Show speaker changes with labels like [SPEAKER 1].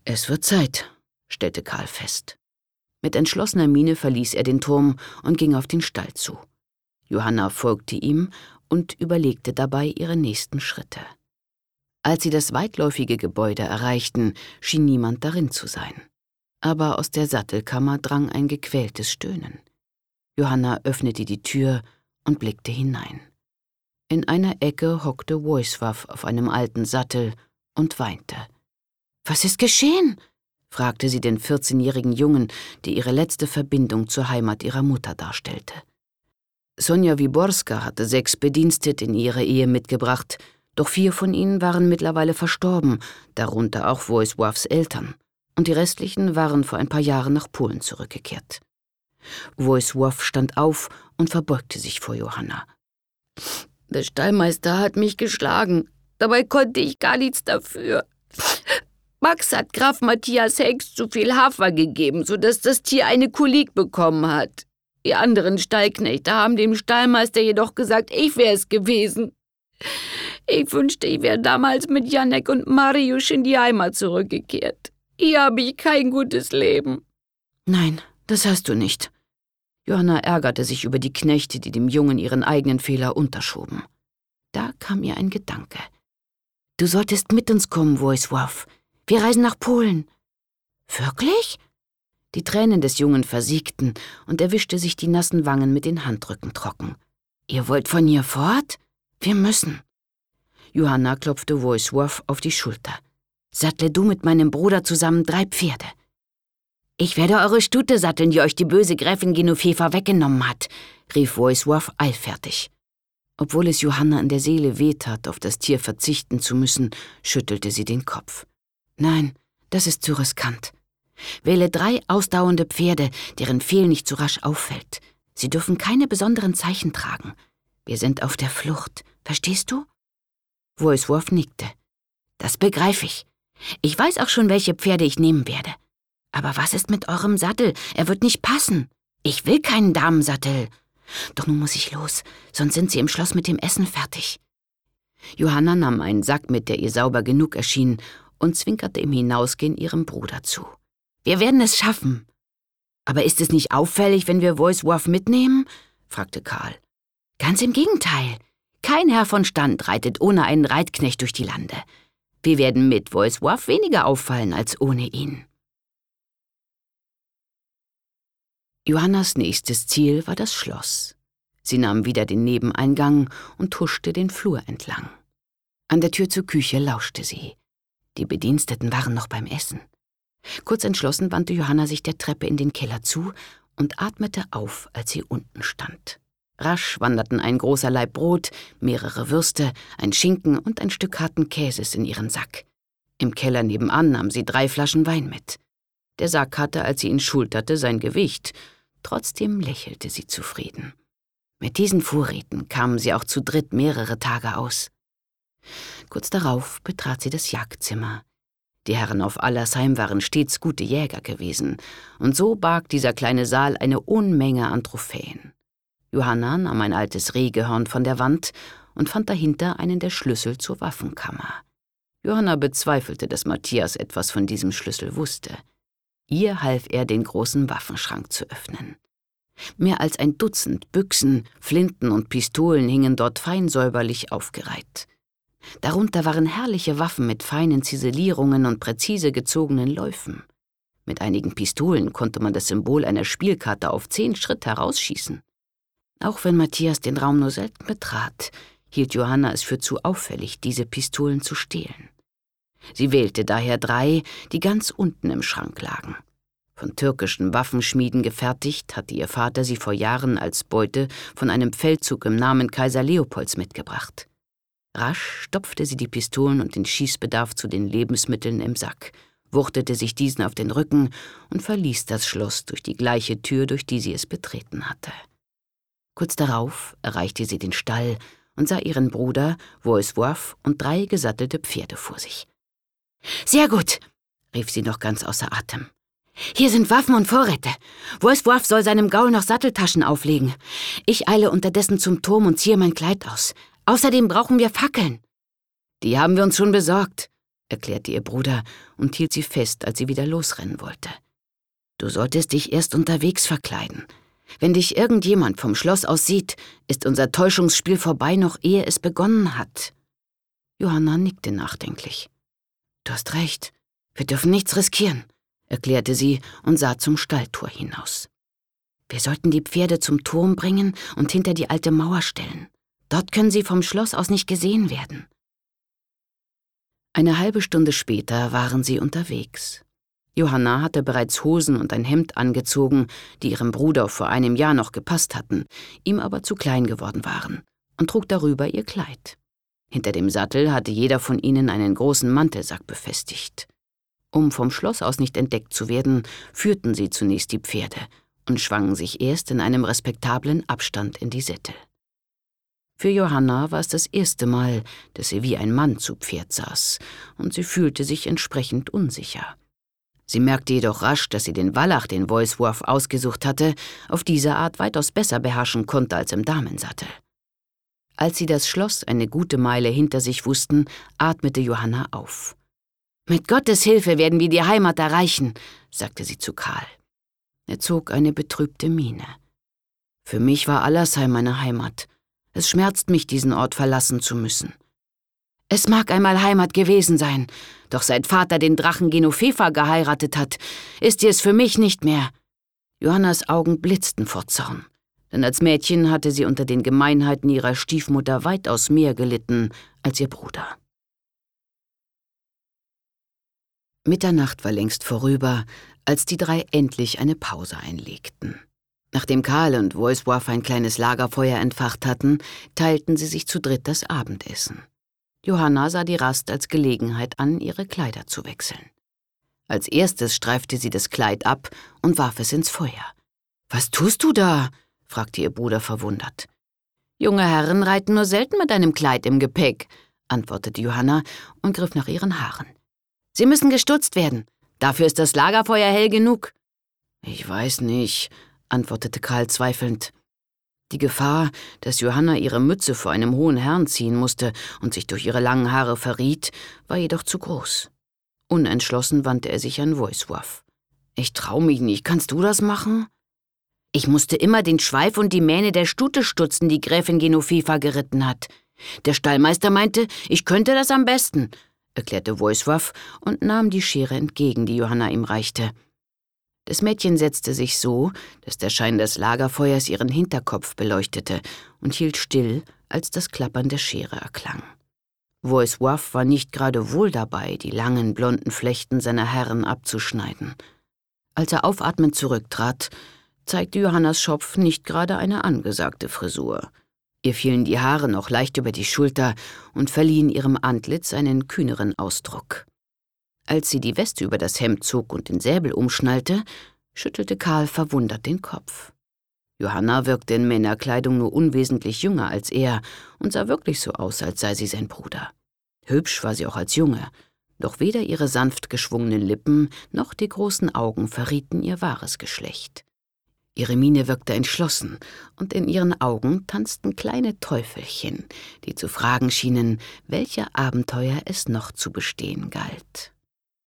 [SPEAKER 1] Es wird Zeit, stellte Karl fest. Mit entschlossener Miene verließ er den Turm und ging auf den Stall zu. Johanna folgte ihm und überlegte dabei ihre nächsten Schritte. Als sie das weitläufige Gebäude erreichten, schien niemand darin zu sein. Aber aus der Sattelkammer drang ein gequältes Stöhnen. Johanna öffnete die Tür und blickte hinein. In einer Ecke hockte Wojsław auf einem alten Sattel und weinte. »Was ist geschehen?« fragte sie den 14-jährigen Jungen, der ihre letzte Verbindung zur Heimat ihrer Mutter darstellte. Sonja Wiborska hatte 6 Bedienstete in ihre Ehe mitgebracht, doch 4 von ihnen waren mittlerweile verstorben, darunter auch Wojsławs Eltern, und die restlichen waren vor ein paar Jahren nach Polen zurückgekehrt. Wojsław stand auf und verbeugte sich vor Johanna. »Der Stallmeister hat mich geschlagen, dabei konnte ich gar nichts dafür. Max hat Graf Matthias Hengst zu viel Hafer gegeben, sodass das Tier eine Kolik bekommen hat. Die anderen Stallknechte haben dem Stallmeister jedoch gesagt, ich wäre es gewesen. Ich wünschte, ich wäre damals mit Janek und Mariusz in die Heimat zurückgekehrt. Hier habe ich kein gutes Leben.« »Nein, das hast du nicht.« Johanna ärgerte sich über die Knechte, die dem Jungen ihren eigenen Fehler unterschoben. Da kam ihr ein Gedanke. »Du solltest mit uns kommen, Wojsław. Wir reisen nach Polen.« »Wirklich?« Die Tränen des Jungen versiegten und er wischte sich die nassen Wangen mit den Handrücken trocken. »Ihr wollt von hier fort? Wir müssen.« Johanna klopfte Wojsław auf die Schulter. »Sattle du mit meinem Bruder zusammen 3 Pferde.« »Ich werde eure Stute satteln, die euch die böse Gräfin Genoveva weggenommen hat«, rief Wojsław eilfertig. Obwohl es Johanna in der Seele wehtat, auf das Tier verzichten zu müssen, schüttelte sie den Kopf. »Nein, das ist zu riskant. Wähle 3 ausdauernde Pferde, deren Fehl nicht so rasch auffällt. Sie dürfen keine besonderen Zeichen tragen. Wir sind auf der Flucht, verstehst du?« Wojsław nickte. »Das begreife ich. Ich weiß auch schon, welche Pferde ich nehmen werde. Aber was ist mit eurem Sattel? Er wird nicht passen. Ich will keinen Damensattel. Doch nun muss ich los, sonst sind sie im Schloss mit dem Essen fertig.« Johanna nahm einen Sack mit, der ihr sauber genug erschien, und zwinkerte im Hinausgehen ihrem Bruder zu. »Wir werden es schaffen.« »Aber ist es nicht auffällig, wenn wir Wojsław mitnehmen?« fragte Karl. »Ganz im Gegenteil. Kein Herr von Stand reitet ohne einen Reitknecht durch die Lande. Wir werden mit Wojsław weniger auffallen als ohne ihn.« Johannas nächstes Ziel war das Schloss. Sie nahm wieder den Nebeneingang und huschte den Flur entlang. An der Tür zur Küche lauschte sie. Die Bediensteten waren noch beim Essen. Kurz entschlossen wandte Johanna sich der Treppe in den Keller zu und atmete auf, als sie unten stand. Rasch wanderten ein großer Laib Brot, mehrere Würste, ein Schinken und ein Stück harten Käses in ihren Sack. Im Keller nebenan nahm sie 3 Flaschen Wein mit. Der Sack hatte, als sie ihn schulterte, sein Gewicht. Trotzdem lächelte sie zufrieden. Mit diesen Vorräten kamen sie auch zu dritt mehrere Tage aus. Kurz darauf betrat sie das Jagdzimmer. Die Herren auf Allersheim waren stets gute Jäger gewesen, und so barg dieser kleine Saal eine Unmenge an Trophäen. Johanna nahm ein altes Rehgehörn von der Wand und fand dahinter einen der Schlüssel zur Waffenkammer. Johanna bezweifelte, dass Matthias etwas von diesem Schlüssel wusste. Ihr half er, den großen Waffenschrank zu öffnen. Mehr als ein Dutzend Büchsen, Flinten und Pistolen hingen dort fein säuberlich aufgereiht. Darunter waren herrliche Waffen mit feinen Ziselierungen und präzise gezogenen Läufen. Mit einigen Pistolen konnte man das Symbol einer Spielkarte auf 10 Schritt herausschießen. Auch wenn Matthias den Raum nur selten betrat, hielt Johanna es für zu auffällig, diese Pistolen zu stehlen. Sie wählte daher 3, die ganz unten im Schrank lagen. Von türkischen Waffenschmieden gefertigt, hatte ihr Vater sie vor Jahren als Beute von einem Feldzug im Namen Kaiser Leopolds mitgebracht. Rasch stopfte sie die Pistolen und den Schießbedarf zu den Lebensmitteln im Sack, wuchtete sich diesen auf den Rücken und verließ das Schloss durch die gleiche Tür, durch die sie es betreten hatte. Kurz darauf erreichte sie den Stall und sah ihren Bruder, Wojsław, und 3 gesattelte Pferde vor sich. »Sehr gut«, rief sie noch ganz außer Atem. »Hier sind Waffen und Vorräte. Wojsław soll seinem Gaul noch Satteltaschen auflegen. Ich eile unterdessen zum Turm und ziehe mein Kleid aus. Außerdem brauchen wir Fackeln.« »Die haben wir uns schon besorgt«, erklärte ihr Bruder und hielt sie fest, als sie wieder losrennen wollte. »Du solltest dich erst unterwegs verkleiden. Wenn dich irgendjemand vom Schloss aus sieht, ist unser Täuschungsspiel vorbei, noch ehe es begonnen hat.« Johanna nickte nachdenklich. »Du hast recht, wir dürfen nichts riskieren«, erklärte sie und sah zum Stalltor hinaus. »Wir sollten die Pferde zum Turm bringen und hinter die alte Mauer stellen. Dort können sie vom Schloss aus nicht gesehen werden.« Eine halbe Stunde später waren sie unterwegs. Johanna hatte bereits Hosen und ein Hemd angezogen, die ihrem Bruder vor einem Jahr noch gepasst hatten, ihm aber zu klein geworden waren, und trug darüber ihr Kleid. Hinter dem Sattel hatte jeder von ihnen einen großen Mantelsack befestigt. Um vom Schloss aus nicht entdeckt zu werden, führten sie zunächst die Pferde und schwangen sich erst in einem respektablen Abstand in die Sättel. Für Johanna war es das erste Mal, dass sie wie ein Mann zu Pferd saß, und sie fühlte sich entsprechend unsicher. Sie merkte jedoch rasch, dass sie den Wallach, den Voicewurf ausgesucht hatte, auf diese Art weitaus besser beherrschen konnte als im Damensattel. Als sie das Schloss eine gute Meile hinter sich wussten, atmete Johanna auf. »Mit Gottes Hilfe werden wir die Heimat erreichen«, sagte sie zu Karl. Er zog eine betrübte Miene. »Für mich war Allersheim meine Heimat. Es schmerzt mich, diesen Ort verlassen zu müssen.« »Es mag einmal Heimat gewesen sein, doch seit Vater den Drachen Genovefa geheiratet hat, ist sie es für mich nicht mehr.« Johannas Augen blitzten vor Zorn, denn als Mädchen hatte sie unter den Gemeinheiten ihrer Stiefmutter weitaus mehr gelitten als ihr Bruder. Mitternacht war längst vorüber, als die drei endlich eine Pause einlegten. Nachdem Karl und Voicewurf ein kleines Lagerfeuer entfacht hatten, teilten sie sich zu dritt das Abendessen. Johanna sah die Rast als Gelegenheit an, ihre Kleider zu wechseln. Als erstes streifte sie das Kleid ab und warf es ins Feuer. »Was tust du da?« fragte ihr Bruder verwundert. »Junge Herren reiten nur selten mit einem Kleid im Gepäck«, antwortete Johanna und griff nach ihren Haaren. »Sie müssen gestutzt werden. Dafür ist das Lagerfeuer hell genug.« »Ich weiß nicht«, antwortete Karl zweifelnd. Die Gefahr, dass Johanna ihre Mütze vor einem hohen Herrn ziehen musste und sich durch ihre langen Haare verriet, war jedoch zu groß. Unentschlossen wandte er sich an Voicewurf. »Ich trau mich nicht, kannst du das machen?« »Ich musste immer den Schweif und die Mähne der Stute stutzen, die Gräfin Genovefa geritten hat. Der Stallmeister meinte, ich könnte das am besten«, erklärte Voicewurf und nahm die Schere entgegen, die Johanna ihm reichte. Das Mädchen setzte sich so, dass der Schein des Lagerfeuers ihren Hinterkopf beleuchtete, und hielt still, als das Klappern der Schere erklang. Voicewurf war nicht gerade wohl dabei, die langen, blonden Flechten seiner Herren abzuschneiden. Als er aufatmend zurücktrat, zeigte Johannas Schopf nicht gerade eine angesagte Frisur. Ihr fielen die Haare noch leicht über die Schulter und verliehen ihrem Antlitz einen kühneren Ausdruck. Als sie die Weste über das Hemd zog und den Säbel umschnallte, schüttelte Karl verwundert den Kopf. Johanna wirkte in Männerkleidung nur unwesentlich jünger als er und sah wirklich so aus, als sei sie sein Bruder. Hübsch war sie auch als Junge, doch weder ihre sanft geschwungenen Lippen noch die großen Augen verrieten ihr wahres Geschlecht. Ihre Miene wirkte entschlossen, und in ihren Augen tanzten kleine Teufelchen, die zu fragen schienen, welche Abenteuer es noch zu bestehen galt.